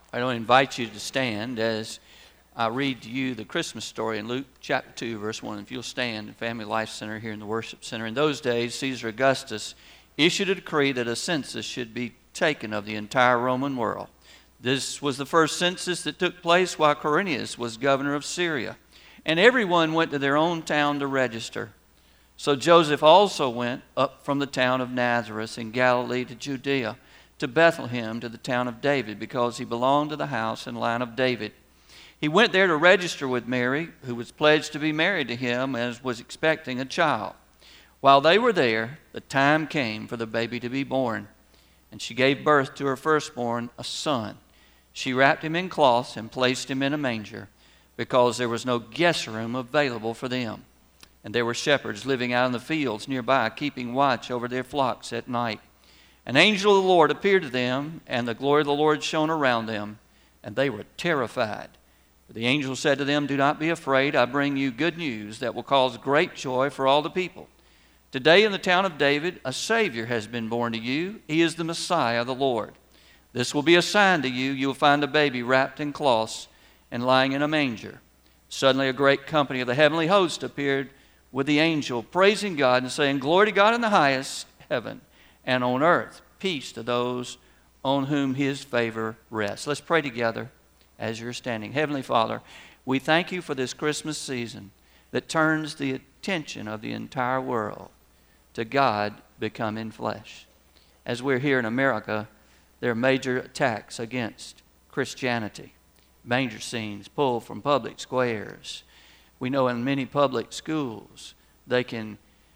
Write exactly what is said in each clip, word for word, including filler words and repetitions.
I don't invite you to stand as I read to you the Christmas story in Luke chapter two, verse one. If you'll stand in Family Life Center here in the Worship Center. In those days, Caesar Augustus issued a decree that a census should be taken of the entire Roman world. This was the first census that took place while Quirinius was governor of Syria. And everyone went to their own town to register. So Joseph also went up from the town of Nazareth in Galilee to Judea, to Bethlehem, to the town of David, because he belonged to the house and line of David. He went there to register with Mary, who was pledged to be married to him as was expecting a child. While they were there, the time came for the baby to be born, and she gave birth to her firstborn, a son. She wrapped him in cloths and placed him in a manger, because there was no guest room available for them. And there were shepherds living out in the fields nearby, keeping watch over their flocks at night. An angel of the Lord appeared to them, and the glory of the Lord shone around them, and they were terrified. But the angel said to them, "Do not be afraid. I bring you good news that will cause great joy for all the people. Today in the town of David, a Savior has been born to you. He is the Messiah, the Lord. This will be a sign to you. You will find a baby wrapped in cloths and lying in a manger." Suddenly a great company of the heavenly host appeared with the angel, praising God and saying, "Glory to God in the highest heaven, and on earth peace to those on whom his favor rests." Let's pray together as you're standing. Heavenly Father, we thank you for this Christmas season that turns the attention of the entire world to God become in flesh. As we're here in America, there are major attacks against Christianity. Manger scenes pulled from public squares. We know in many public schools they can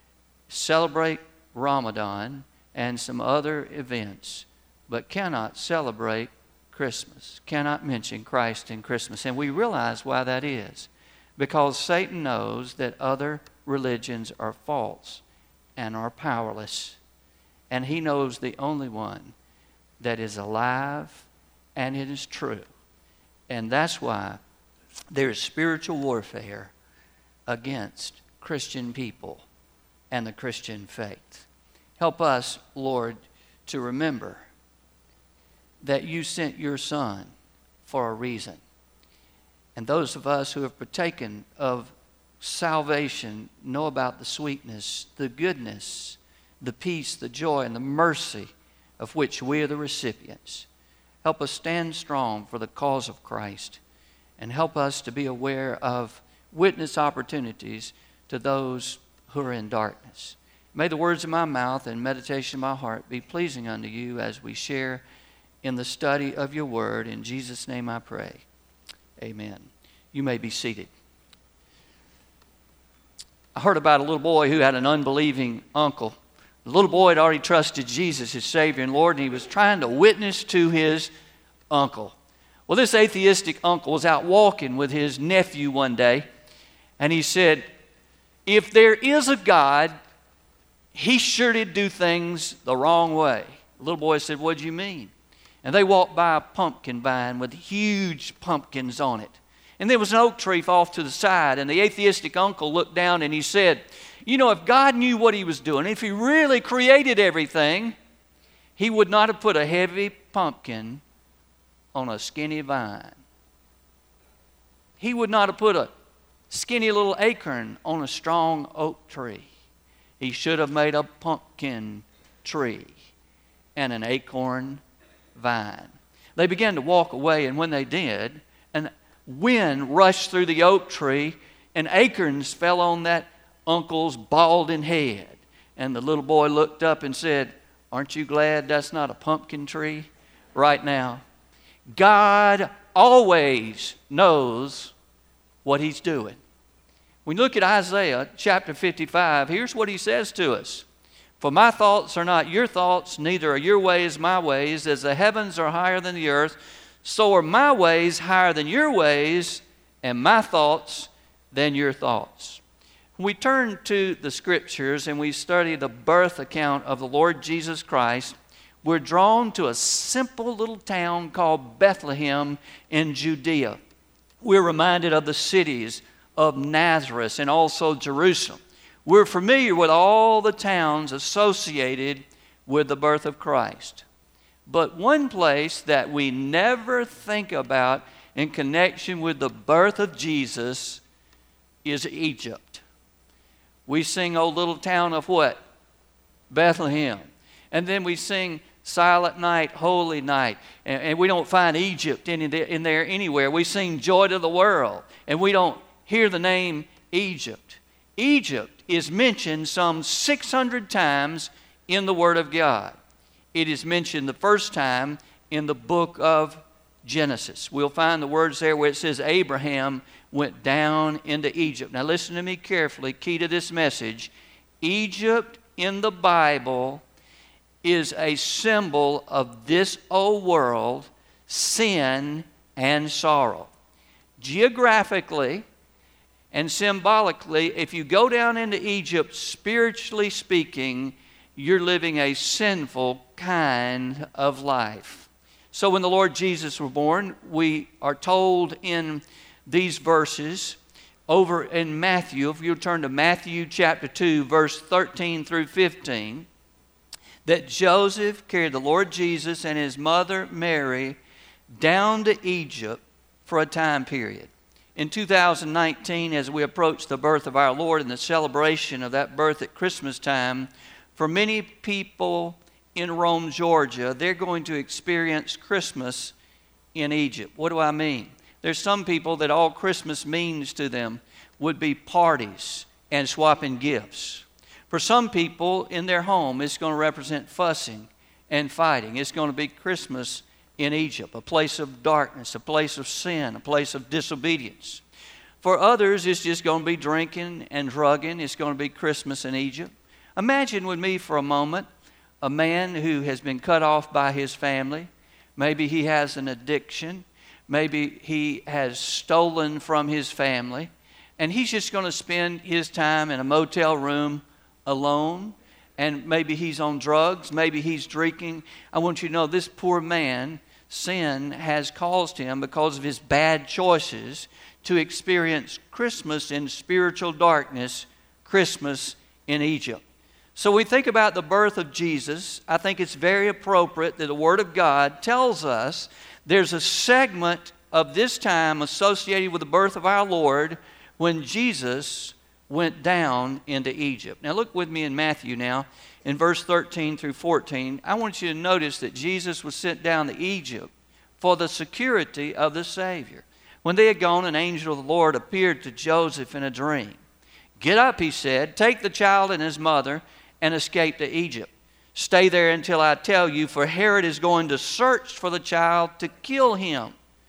celebrate Ramadan and some other events, but cannot celebrate Christmas, cannot mention Christ in Christmas. And we realize why that is. Because Satan knows that other religions are false and are powerless. And he knows the only one that is alive and it is true. And that's why there is spiritual warfare against Christian people and the Christian faith. Help us, Lord, to remember that you sent your Son for a reason. And those of us who have partaken of salvation know about the sweetness, the goodness, the peace, the joy, and the mercy of which we are the recipients. Help us stand strong for the cause of Christ, and help us to be aware of witness opportunities to those who are in darkness. May the words of my mouth and meditation of my heart be pleasing unto you as we share in the study of your word. In Jesus' name I pray. Amen. You may be seated. I heard about a little boy who had an unbelieving uncle. The little boy had already trusted Jesus as Savior and Lord, and he was trying to witness to his uncle. Well, this atheistic uncle was out walking with his nephew one day, and he said, "If there is a God, he sure did do things the wrong way." The little boy said, "What do you mean?" And they walked by a pumpkin vine with huge pumpkins on it. And there was an oak tree off to the side, and the atheistic uncle looked down and he said, "You know, if God knew what he was doing, if he really created everything, he would not have put a heavy pumpkin on a skinny vine. He would not have put a skinny little acorn on a strong oak tree. He should have made a pumpkin tree and an acorn vine." They began to walk away, and when they did, an wind rushed through the oak tree, and acorns fell on that uncle's balding head. And the little boy looked up and said, "Aren't you glad that's not a pumpkin tree right now?" God always knows what he's doing. When you look at Isaiah chapter fifty-five, here's what he says to us. "For my thoughts are not your thoughts, neither are your ways my ways. As the heavens are higher than the earth, so are my ways higher than your ways, and my thoughts than your thoughts." When we turn to the Scriptures and we study the birth account of the Lord Jesus Christ, we're drawn to a simple little town called Bethlehem in Judea. We're reminded of the cities of Nazareth and also Jerusalem. We're familiar with all the towns associated with the birth of Christ. But one place that we never think about in connection with the birth of Jesus is Egypt. We sing "O Little Town of" what? Bethlehem. And then we sing "Silent Night, Holy Night." And, and we don't find Egypt in, in there anywhere. We sing "Joy to the World." And we don't hear the name Egypt. Egypt is mentioned some six hundred times in the Word of God. It is mentioned the first time in the book of Genesis. We'll find the words there where it says Abraham went down into Egypt. Now listen to me carefully. Key to this message. Egypt in the Bible is a symbol of this old world, sin, and sorrow. Geographically and symbolically, if you go down into Egypt, spiritually speaking, you're living a sinful kind of life. So when the Lord Jesus was born, we are told in these verses over in Matthew, if you turn to Matthew chapter two, verse thirteen through fifteen, that Joseph carried the Lord Jesus and his mother Mary down to Egypt for a time period. In two thousand nineteen, as we approach the birth of our Lord and the celebration of that birth at Christmas time, for many people in Rome, Georgia, they're going to experience Christmas in Egypt. What do I mean? There's some people that all Christmas means to them would be parties and swapping gifts. For some people in their home, it's going to represent fussing and fighting. It's going to be Christmas in Egypt, a place of darkness, a place of sin, a place of disobedience. For others, it's just going to be drinking and drugging. It's going to be Christmas in Egypt. Imagine with me for a moment a man who has been cut off by his family. Maybe he has an addiction. Maybe he has stolen from his family. And he's just going to spend his time in a motel room alone. And maybe he's on drugs. Maybe he's drinking. I want you to know this poor man, sin has caused him, because of his bad choices, to experience Christmas in spiritual darkness, Christmas in Egypt. So we think about the birth of Jesus. I think it's very appropriate that the Word of God tells us there's a segment of this time associated with the birth of our Lord when Jesus went down into Egypt. Now look with me in Matthew now, in verse thirteen through fourteen. I want you to notice that Jesus was sent down to Egypt for the security of the Savior. When they had gone, an angel of the Lord appeared to Joseph in a dream. "Get up," he said, "take the child and his mother and escape to Egypt. Stay there until I tell you, for Herod is going to search for the child to kill him."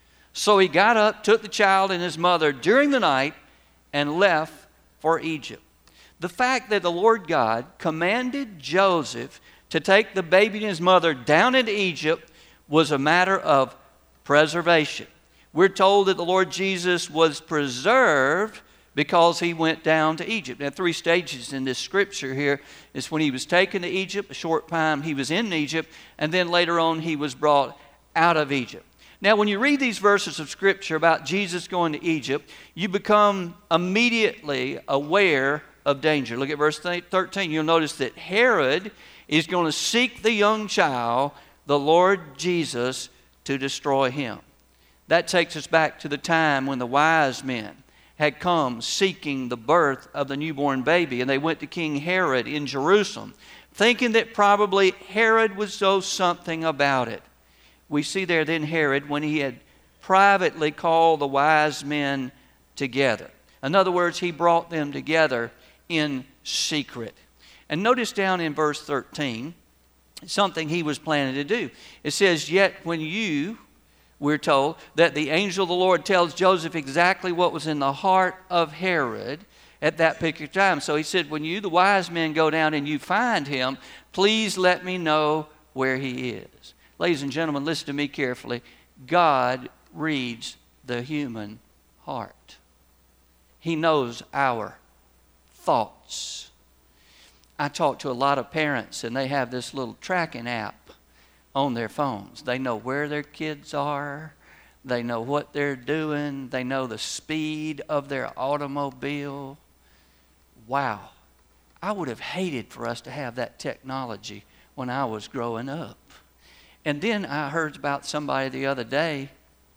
So he got up, took the child and his mother during the night, and left for Egypt. The fact that the Lord God commanded Joseph to take the baby and his mother down into Egypt was a matter of preservation. We're told that the Lord Jesus was preserved because he went down to Egypt. Now, three stages in this scripture here is when he was taken to Egypt, a short time he was in Egypt, and then later on he was brought out of Egypt. Now, when you read these verses of scripture about Jesus going to Egypt, you become immediately aware of danger. Look at verse thirteen. You'll notice that Herod is going to seek the young child, the Lord Jesus, to destroy him. That takes us back to the time when the wise men had come seeking the birth of the newborn baby, and they went to King Herod in Jerusalem, thinking that probably Herod would know something about it. We see there then Herod, when he had privately called the wise men together. In other words, he brought them together in secret. And notice down in verse thirteen, something he was planning to do. It says, "Yet when you," we're told, that the angel of the Lord tells Joseph exactly what was in the heart of Herod at that particular time. So he said, "When you, the wise men, go down and you find him, please let me know where he is." Ladies and gentlemen, listen to me carefully. God reads the human heart. He knows our thoughts. I talk to a lot of parents, and they have this little tracking app on their phones. They know where their kids are. They know what they're doing. They know the speed of their automobile. Wow. I would have hated for us to have that technology when I was growing up. And then I heard about somebody the other day,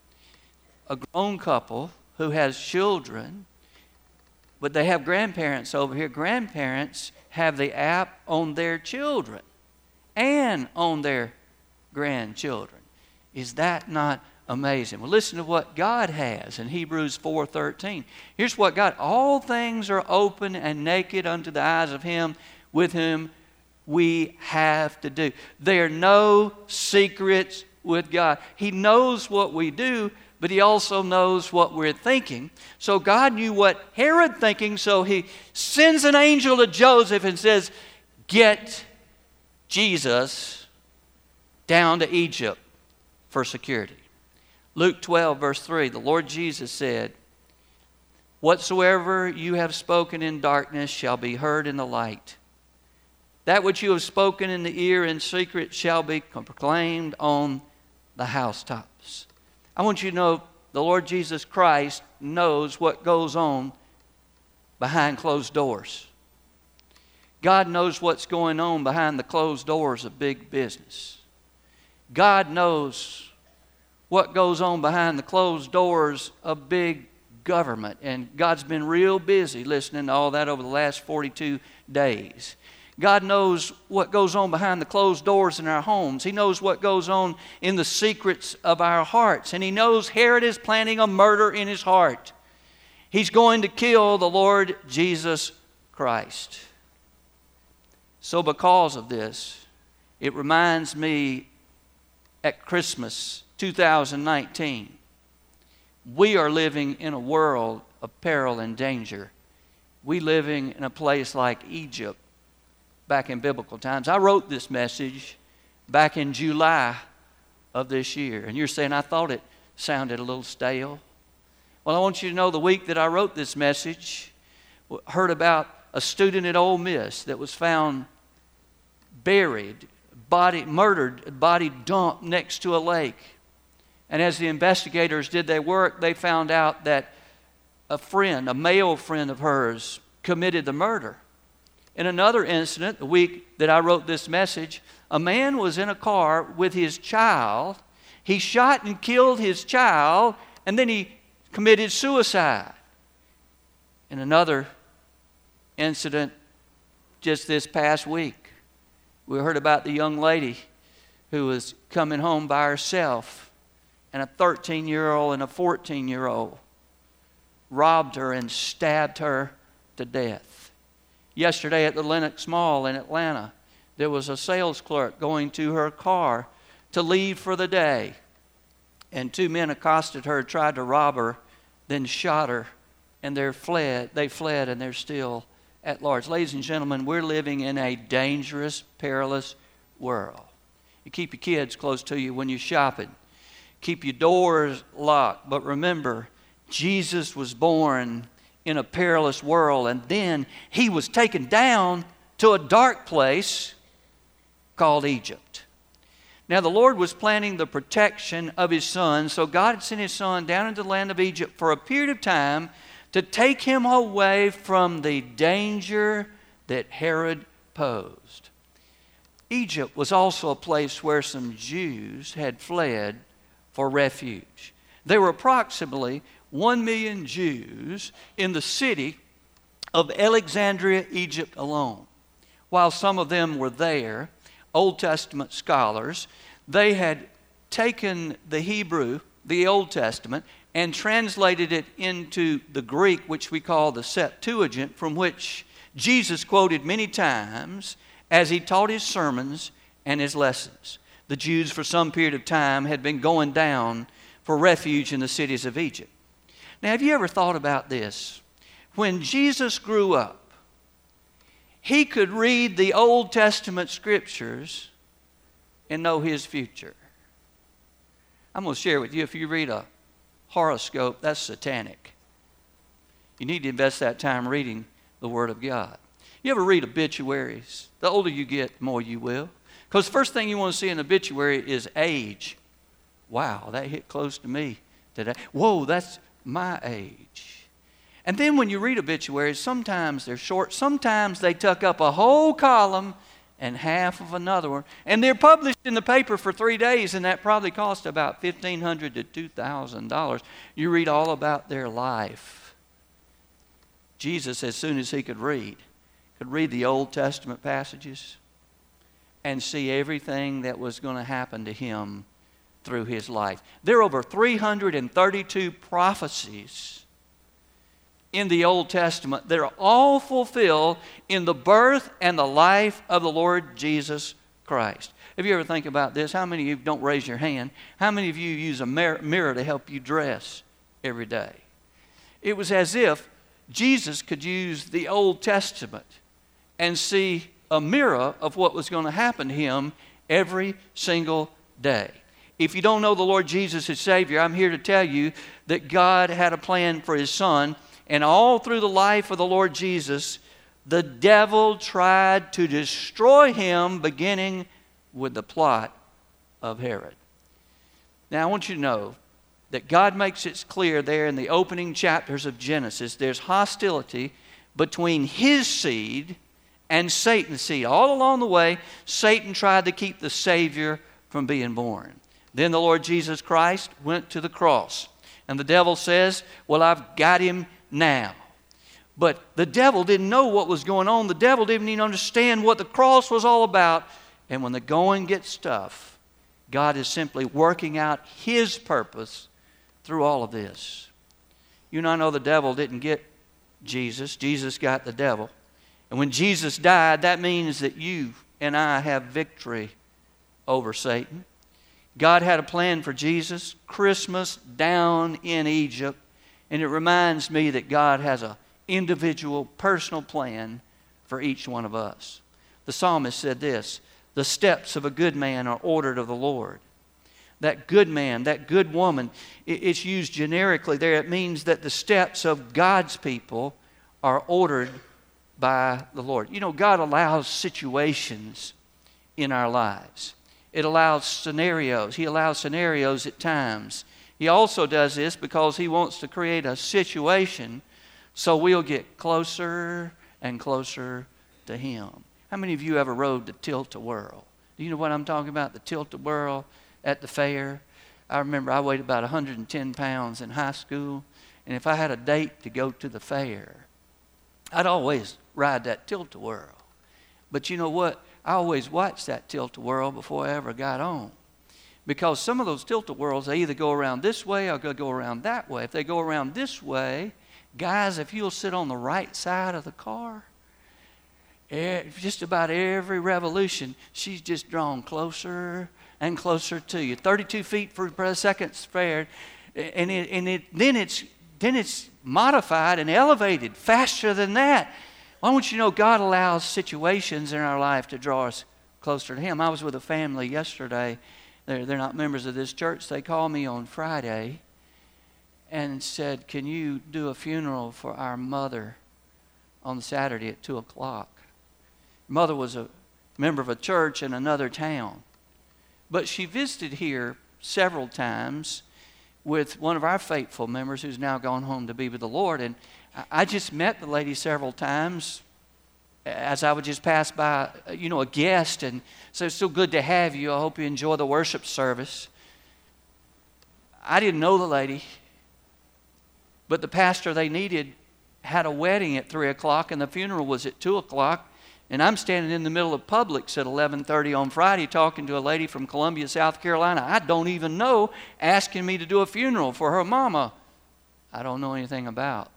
a grown couple who has children, but they have grandparents over here. Grandparents have the app on their children and on their grandchildren. Is that not amazing? Well, listen to what God has in Hebrews four thirteen. Here's what God, all things are open and naked unto the eyes of him with whom we have to do. There are no secrets with God. He knows what we do, but he also knows what we're thinking. So God knew what Herod thinking, so he sends an angel to Joseph and says, get Jesus down to Egypt for security. Luke twelve, verse three, the Lord Jesus said, whatsoever you have spoken in darkness shall be heard in the light. That which you have spoken in the ear in secret shall be proclaimed on the housetops. I want you to know the Lord Jesus Christ knows what goes on behind closed doors. God knows what's going on behind the closed doors of big business. God knows what goes on behind the closed doors of big government. And God's been real busy listening to all that over the last forty-two days. God knows what goes on behind the closed doors in our homes. He knows what goes on in the secrets of our hearts. And he knows Herod is planning a murder in his heart. He's going to kill the Lord Jesus Christ. So because of this, it reminds me at Christmas two thousand nineteen, we are living in a world of peril and danger. We living in a place like Egypt back in biblical times. I wrote this message back in July of this year. And you're saying, I thought it sounded a little stale. Well, I want you to know the week that I wrote this message, heard about a student at Ole Miss that was found buried, body murdered, body dumped next to a lake. And as the investigators did their work, they found out that a friend, a male friend of hers, committed the murder. In another incident, the week that I wrote this message, a man was in a car with his child. He shot and killed his child, and then he committed suicide. In another incident just this past week, we heard about the young lady who was coming home by herself, and a thirteen-year-old and a fourteen-year-old robbed her and stabbed her to death. Yesterday at the Lenox Mall in Atlanta, there was a sales clerk going to her car to leave for the day. And two men accosted her, tried to rob her, then shot her, and they fled. They fled, and they're still at large. Ladies and gentlemen, we're living in a dangerous, perilous world. You keep your kids close to you when you're shopping. Keep your doors locked. But remember, Jesus was born in a perilous world, and then he was taken down to a dark place called Egypt. Now the Lord was planning the protection of his son, so God had sent his son down into the land of Egypt for a period of time to take him away from the danger that Herod posed. Egypt was also a place where some Jews had fled for refuge. There were approximately one million Jews in the city of Alexandria, Egypt alone. While some of them were there, Old Testament scholars, they had taken the Hebrew, the Old Testament, and translated it into the Greek, which we call the Septuagint, from which Jesus quoted many times as he taught his sermons and his lessons. The Jews, for some period of time, had been going down for refuge in the cities of Egypt. Now, have you ever thought about this? When Jesus grew up, he could read the Old Testament scriptures and know his future. I'm going to share with you, if you read a horoscope, that's satanic. You need to invest that time reading the Word of God. You ever read obituaries? The older you get, the more you will. Because the first thing you want to see in an obituary is age. Wow, that hit close to me today. Whoa, that's my age. And then when you read obituaries, sometimes they're short, sometimes they tuck up a whole column and half of another one. And they're published in the paper for three days, and that probably cost about fifteen hundred dollars to two thousand dollars. You read all about their life. Jesus, as soon as he could read, could read the Old Testament passages and see everything that was going to happen to him through his life. There are over three hundred thirty-two prophecies in the Old Testament that are all fulfilled in the birth and the life of the Lord Jesus Christ. Have you ever think about this? How many of you, don't raise your hand, how many of you use a mirror to help you dress every day? It was as if Jesus could use the Old Testament and see a mirror of what was going to happen to him every single day. If you don't know the Lord Jesus as Savior, I'm here to tell you that God had a plan for his Son. And all through the life of the Lord Jesus, the devil tried to destroy him, beginning with the plot of Herod. Now, I want you to know that God makes it clear there in the opening chapters of Genesis, there's hostility between his seed and Satan's seed. All along the way, Satan tried to keep the Savior from being born. Then the Lord Jesus Christ went to the cross. And the devil says, well, I've got him now. But the devil didn't know what was going on. The devil didn't even understand what the cross was all about. And when the going gets tough, God is simply working out his purpose through all of this. You and I know the devil didn't get Jesus. Jesus got the devil. And when Jesus died, that means that you and I have victory over Satan. God had a plan for Jesus, Christmas down in Egypt. And it reminds me that God has an individual, personal plan for each one of us. The psalmist said this, the steps of a good man are ordered of the Lord. That good man, that good woman, it's used generically there. It means that the steps of God's people are ordered by the Lord. You know, God allows situations in our lives. It allows scenarios. He allows scenarios at times. He also does this because he wants to create a situation so we'll get closer and closer to him. How many of you ever rode the tilt-a-whirl? Do you know what I'm talking about, the tilt-a-whirl at the fair? I remember I weighed about one hundred ten pounds in high school, and if I had a date to go to the fair, I'd always ride that tilt-a-whirl. But you know what? I always watched that tilt-a-whirl before I ever got on. Because some of those tilt-a-whirls, they either go around this way or go around that way. If they go around this way, guys, if you'll sit on the right side of the car, just about every revolution, she's just drawn closer and closer to you. thirty-two feet per second spared, and it, and it then it's then it's modified and elevated faster than that. I want you to know God allows situations in our life to draw us closer to him. I was with a family yesterday. They're, they're not members of this church. They called me on Friday and said, can you do a funeral for our mother on Saturday at two o'clock? Mother was a member of a church in another town. But she visited here several times with one of our faithful members who's now gone home to be with the Lord. And I just met the lady several times as I would just pass by, you know, a guest, and so it's so good to have you. I hope you enjoy the worship service. I didn't know the lady, but the pastor they needed had a wedding at three o'clock, and the funeral was at two o'clock, and I'm standing in the middle of Publix at eleven thirty on Friday talking to a lady from Columbia, South Carolina I don't even know, asking me to do a funeral for her mama I don't know anything about.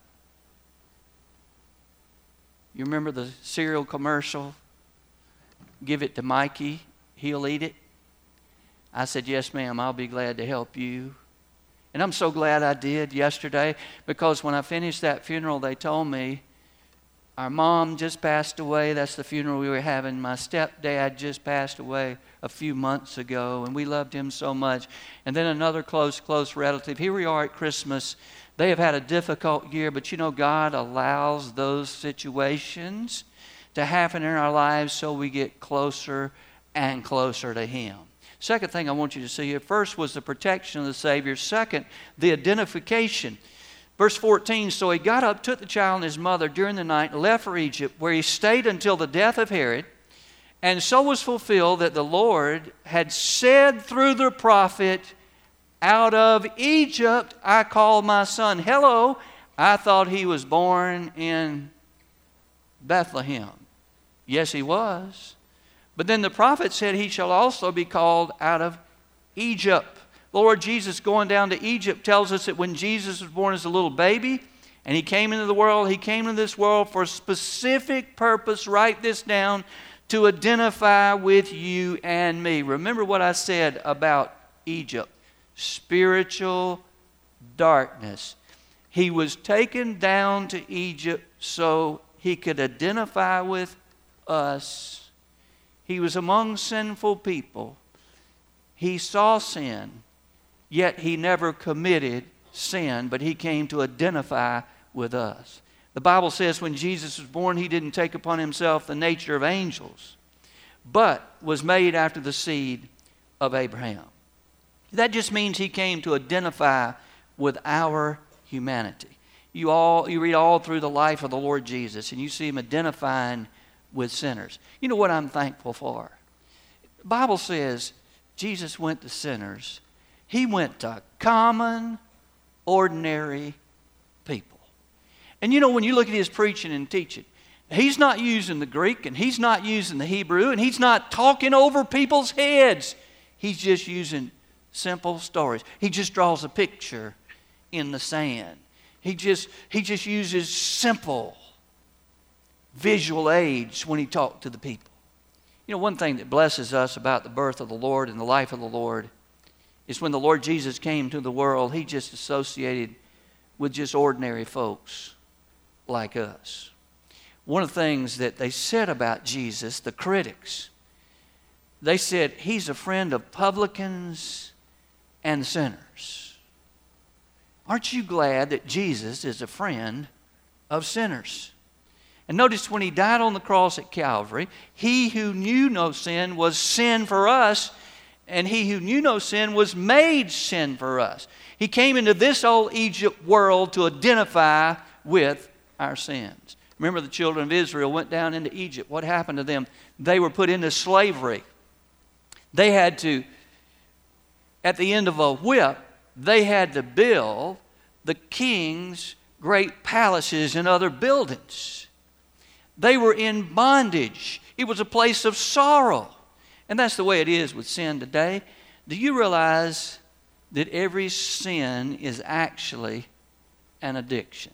You remember the cereal commercial? Give it to Mikey, he'll eat it. I said, yes, ma'am, I'll be glad to help you. And I'm so glad I did yesterday, because when I finished that funeral, they told me, our mom just passed away. That's the funeral we were having. My stepdad just passed away a few months ago, and we loved him so much. And then another close, close relative. Here we are at Christmas. They have had a difficult year, but you know, God allows those situations to happen in our lives so we get closer and closer to him. Second thing I want you to see here, first was the protection of the Savior. Second, the identification. Verse fourteen, so he got up, took the child and his mother during the night, and left for Egypt, where he stayed until the death of Herod. And so was fulfilled that the Lord had said through the prophet, out of Egypt I called my son. Hello, I thought he was born in Bethlehem. Yes, he was. But then the prophet said he shall also be called out of Egypt. The Lord Jesus going down to Egypt tells us that when Jesus was born as a little baby and he came into the world, he came into this world for a specific purpose. Write this down. To identify with you and me. Remember what I said about Egypt. Spiritual darkness. He was taken down to Egypt so he could identify with us. He was among sinful people. He saw sin, yet he never committed sin, but he came to identify with us. The Bible says when Jesus was born, he didn't take upon himself the nature of angels, but was made after the seed of Abraham. That just means he came to identify with our humanity. You all, you read all through the life of the Lord Jesus, and you see him identifying with sinners. You know what I'm thankful for? The Bible says Jesus went to sinners. He went to common, ordinary people. And you know, when you look at his preaching and teaching, he's not using the Greek and he's not using the Hebrew and he's not talking over people's heads. He's just using simple stories. He just draws a picture in the sand. He just, he just uses simple visual aids when he talked to the people. You know, one thing that blesses us about the birth of the Lord and the life of the Lord is when the Lord Jesus came to the world, he just associated with just ordinary folks like us. One of the things that they said about Jesus, the critics, they said he's a friend of publicans and sinners. Aren't you glad that Jesus is a friend of sinners? And notice when he died on the cross at Calvary, he who knew no sin was sin for us, and he who knew no sin was made sin for us. He came into this old Egypt world to identify with our sins. Remember, the children of Israel went down into Egypt. What happened to them? They were put into slavery. They had to, at the end of a whip, they had to build the king's great palaces and other buildings. They were in bondage. It was a place of sorrow. And that's the way it is with sin today. Do you realize that every sin is actually an addiction?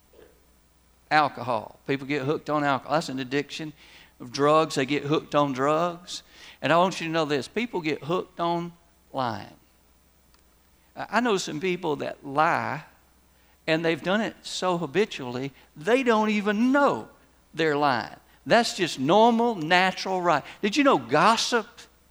Alcohol. People get hooked on alcohol. That's an addiction. Of drugs, they get hooked on drugs. And I want you to know this. People get hooked on lying. I know some people that lie, and they've done it so habitually, they don't even know they're lying. That's just normal, natural, right. Did you know gossip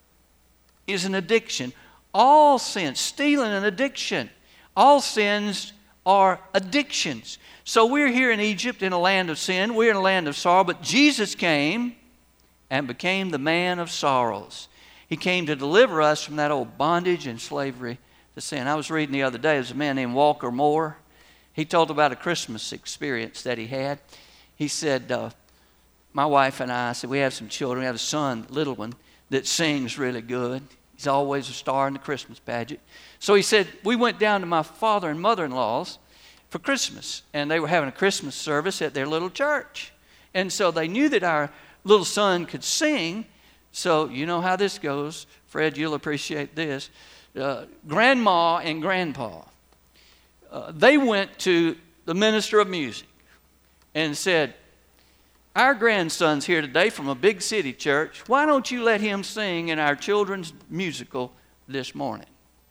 is an addiction? All sins, stealing an addiction. All sins are addictions. So we're here in Egypt in a land of sin. We're in a land of sorrow. But Jesus came and became the man of sorrows. He came to deliver us from that old bondage and slavery to sin. I was reading the other day, there's a man named Walker Moore. He told about a Christmas experience that he had. He said, uh, my wife and I, I said, we have some children. We have a son, little one, that sings really good. He's always a star in the Christmas pageant. So he said, we went down to my father and mother-in-law's for Christmas. And they were having a Christmas service at their little church. And so they knew that our little son could sing. So you know how this goes. Fred, you'll appreciate this. Uh, Grandma and Grandpa, uh, they went to the minister of music and said, our grandson's here today from a big city church. Why don't you let him sing in our children's musical this morning?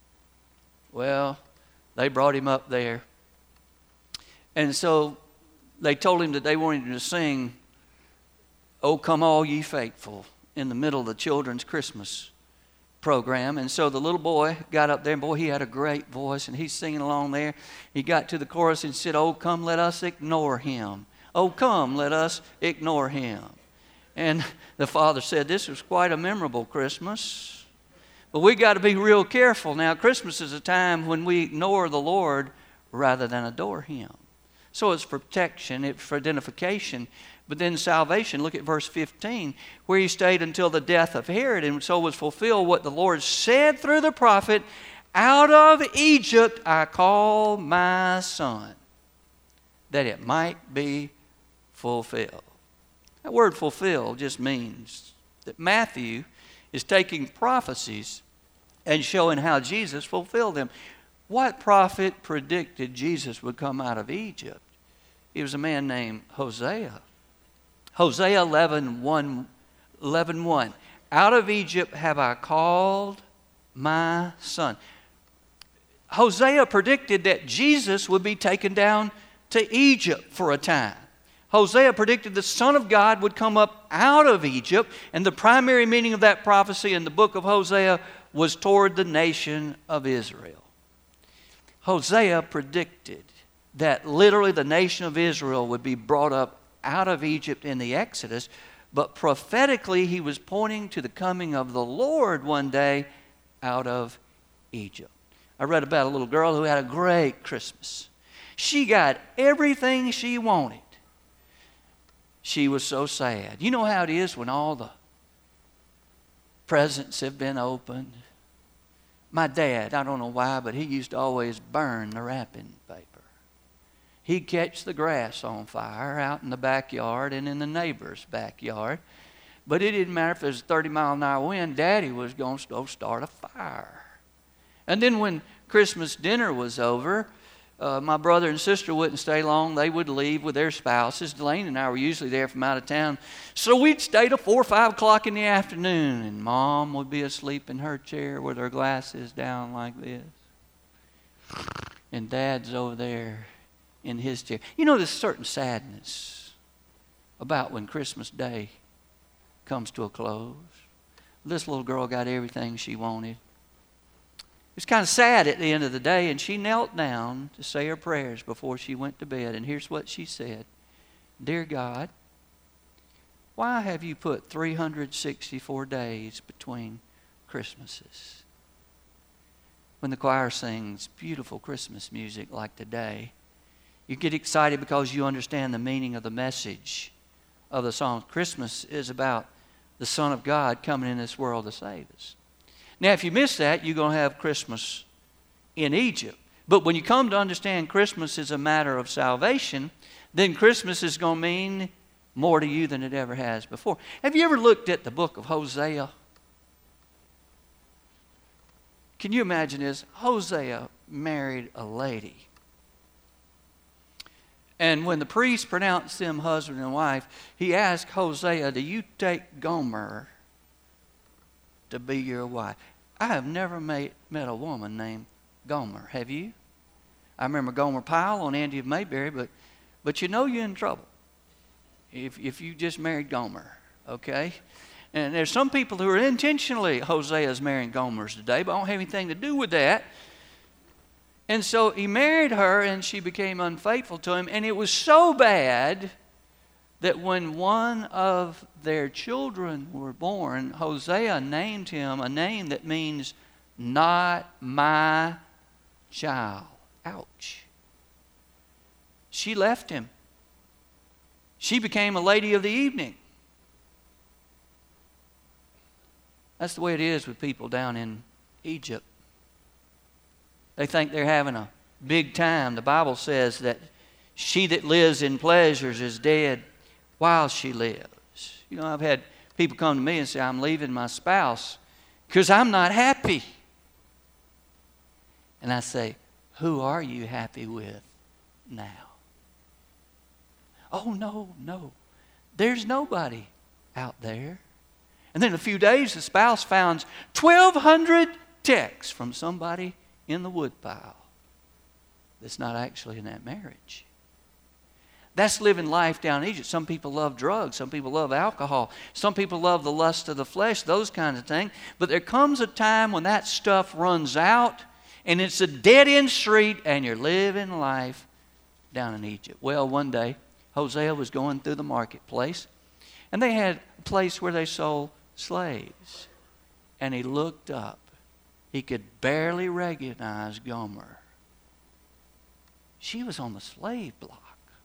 Well, they brought him up there. And so they told him that they wanted him to sing, "Oh, Come All Ye Faithful," in the middle of the children's Christmas program. And so the little boy got up there, and boy, he had a great voice, and he's singing along there. He got to the chorus and said, "Oh, come, let us ignore him. Oh, come, let us ignore him." And the father said, this was quite a memorable Christmas. But we got to be real careful. Now, Christmas is a time when we ignore the Lord rather than adore him. So it's for protection, it's for identification. But then salvation, look at verse fifteen, where he stayed until the death of Herod, and so was fulfilled what the Lord said through the prophet, out of Egypt I call my son, that it might be fulfilled. That word fulfilled just means that Matthew is taking prophecies and showing how Jesus fulfilled them. What prophet predicted Jesus would come out of Egypt? It was a man named Hosea. Hosea eleven one, eleven one. Out of Egypt have I called my son. Hosea predicted that Jesus would be taken down to Egypt for a time. Hosea predicted the Son of God would come up out of Egypt, and the primary meaning of that prophecy in the book of Hosea was toward the nation of Israel. Hosea predicted that literally the nation of Israel would be brought up out of Egypt in the Exodus, but prophetically he was pointing to the coming of the Lord one day out of Egypt. I read about a little girl who had a great Christmas. She got everything she wanted. She was so sad. You know how it is when all the presents have been opened? My dad, I don't know why, but he used to always burn the wrapping paper. He'd catch the grass on fire out in the backyard and in the neighbor's backyard. But it didn't matter if it was a thirty mile an hour wind, Daddy was going to go start a fire. And then when Christmas dinner was over, uh, my brother and sister wouldn't stay long. They would leave with their spouses. Delaney and I were usually there from out of town. So we'd stay till four or five o'clock in the afternoon, and Mom would be asleep in her chair with her glasses down like this. And Dad's over there in his chair. You know, there's a certain sadness about when Christmas Day comes to a close. This little girl got everything she wanted. It was kind of sad at the end of the day, and she knelt down to say her prayers before she went to bed. And here's what she said. Dear God, why have you put three hundred sixty-four days between Christmases? When the choir sings beautiful Christmas music like today, you get excited because you understand the meaning of the message of the song. Christmas is about the Son of God coming in this world to save us. Now, if you miss that, you're going to have Christmas in Egypt. But when you come to understand Christmas is a matter of salvation, then Christmas is going to mean more to you than it ever has before. Have you ever looked at the book of Hosea? Can you imagine this? Hosea married a lady. And when the priest pronounced them husband and wife, he asked Hosea, do you take Gomer to be your wife? I have never met, met a woman named Gomer. Have you? I remember Gomer Pyle on Andy of Mayberry, but but you know you're in trouble if if you just married Gomer, okay? And there's some people who are intentionally Hosea's marrying Gomers today, but don't have anything to do with that. And so he married her, and she became unfaithful to him, and it was so bad that when one of their children were born, Hosea named him a name that means not my child. Ouch. She left him. She became a lady of the evening. That's the way it is with people down in Egypt. They think they're having a big time. The Bible says that she that lives in pleasures is dead while she lives. You know, I've had people come to me and say, I'm leaving my spouse because I'm not happy. And I say, who are you happy with now? Oh, no, no. There's nobody out there. And then in a few days, the spouse found twelve hundred texts from somebody in the woodpile that's not actually in that marriage. That's living life down in Egypt. Some people love drugs. Some people love alcohol. Some people love the lust of the flesh, those kinds of things. But there comes a time when that stuff runs out, and it's a dead-end street, and you're living life down in Egypt. Well, one day, Hosea was going through the marketplace, and they had a place where they sold slaves. And he looked up. He could barely recognize Gomer. She was on the slave block.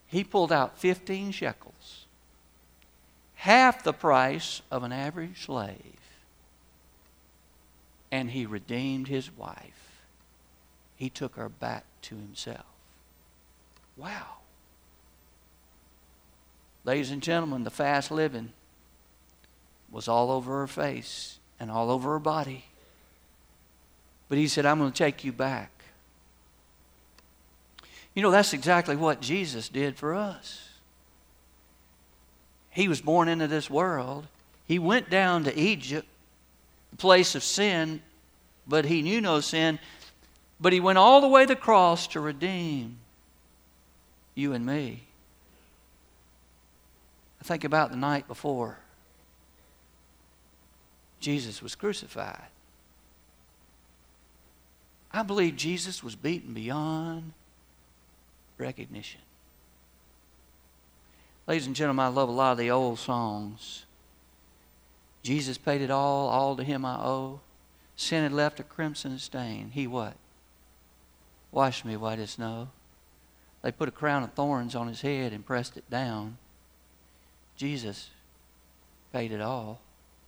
He pulled out fifteen shekels, half the price of an average slave, and he redeemed his wife. He took her back to himself. Wow. Ladies and gentlemen, the fast living was all over her face and all over her body. But he said, I'm going to take you back. You know, that's exactly what Jesus did for us. He was born into this world. He went down to Egypt, the place of sin, but he knew no sin. But he went all the way to the cross to redeem you and me. I think about the night before Jesus was crucified. I believe Jesus was beaten beyond recognition. Ladies and gentlemen, I love a lot of the old songs. Jesus paid it all, all to him I owe. Sin had left a crimson stain. He what? Washed me white as snow. They put a crown of thorns on his head and pressed it down. Jesus paid it all.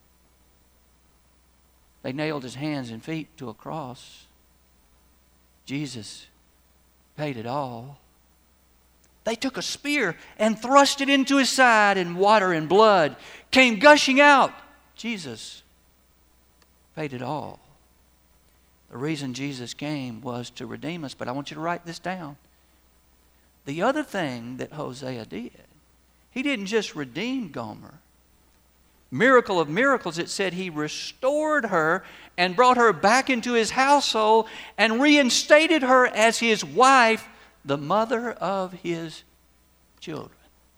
They nailed his hands and feet to a cross. Jesus paid it all. They took a spear and thrust it into his side, and water and blood came gushing out. Jesus paid it all. The reason Jesus came was to redeem us, but I want you to write this down. The other thing that Hosea did, he didn't just redeem Gomer. Miracle of miracles, it said he restored her and brought her back into his household and reinstated her as his wife, the mother of his children.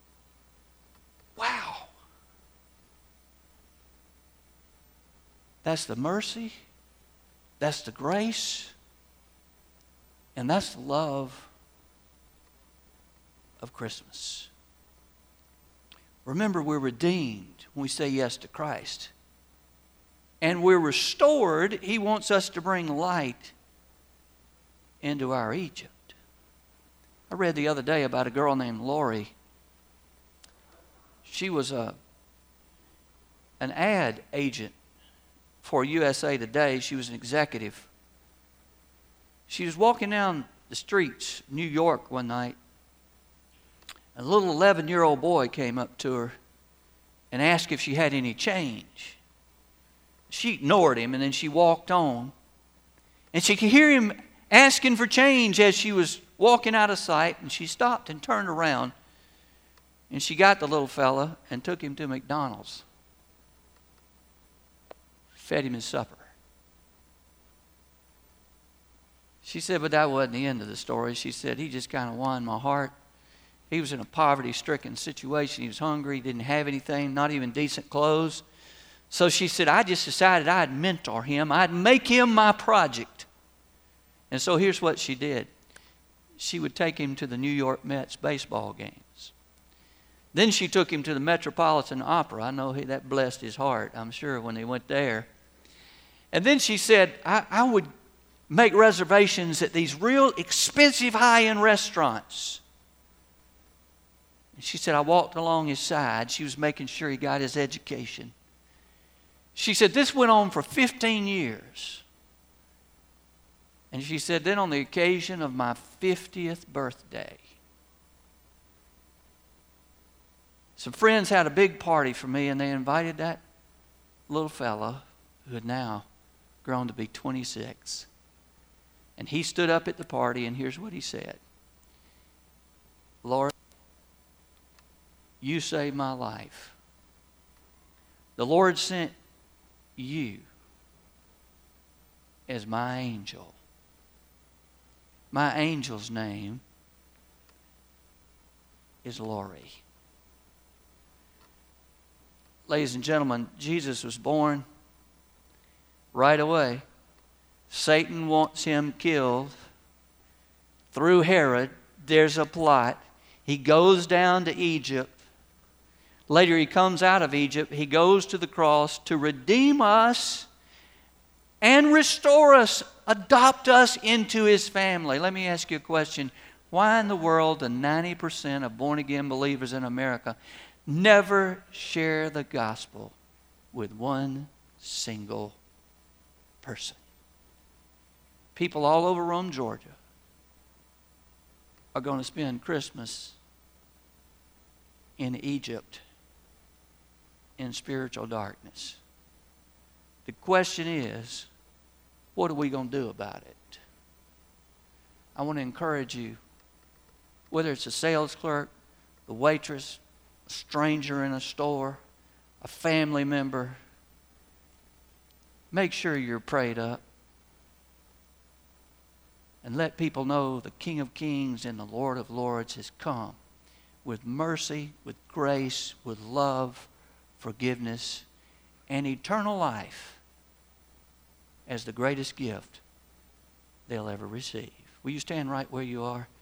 Wow. That's the mercy, that's the grace, and that's the love of Christmas. Remember, we're redeemed when we say yes to Christ. And we're restored. He wants us to bring light into our Egypt. I read the other day about a girl named Lori. She was a, an ad agent for U S A Today. She was an executive. She was walking down the streets of New York one night. A little eleven-year-old boy came up to her and asked if she had any change. She ignored him, and then she walked on. And she could hear him asking for change as she was walking out of sight, and she stopped and turned around. And she got the little fella and took him to McDonald's. Fed him his supper. She said, but that wasn't the end of the story. She said, he just kind of won my heart. He was in a poverty-stricken situation. He was hungry. He didn't have anything, not even decent clothes. So she said, I just decided I'd mentor him. I'd make him my project. And so here's what she did. She would take him to the New York Mets baseball games. Then she took him to the Metropolitan Opera. I know he, that blessed his heart, I'm sure, when they went there. And then she said, I, I would make reservations at these real expensive high-end restaurants. She said, I walked along his side. She was making sure he got his education. She said, this went on for fifteen years. And she said, then on the occasion of my fiftieth birthday, some friends had a big party for me, and they invited that little fella who had now grown to be twenty-six. And he stood up at the party, and here's what he said. Lord, you saved my life. The Lord sent you as my angel. My angel's name is Lori. Ladies and gentlemen, Jesus was born right away. Satan wants him killed through Herod. There's a plot. He goes down to Egypt. Later he comes out of Egypt. He goes to the cross to redeem us and restore us, adopt us into his family. Let me ask you a question. Why in the world do ninety percent of born-again believers in America never share the gospel with one single person? People all over Rome, Georgia are going to spend Christmas in Egypt in spiritual darkness. The question is, what are we going to do about it? I want to encourage you, whether it's a sales clerk, the waitress, a stranger in a store, a family member, make sure you're prayed up. And let people know the King of Kings and the Lord of Lords has come with mercy, with grace, with love, forgiveness, and eternal life as the greatest gift they'll ever receive. Will you stand right where you are?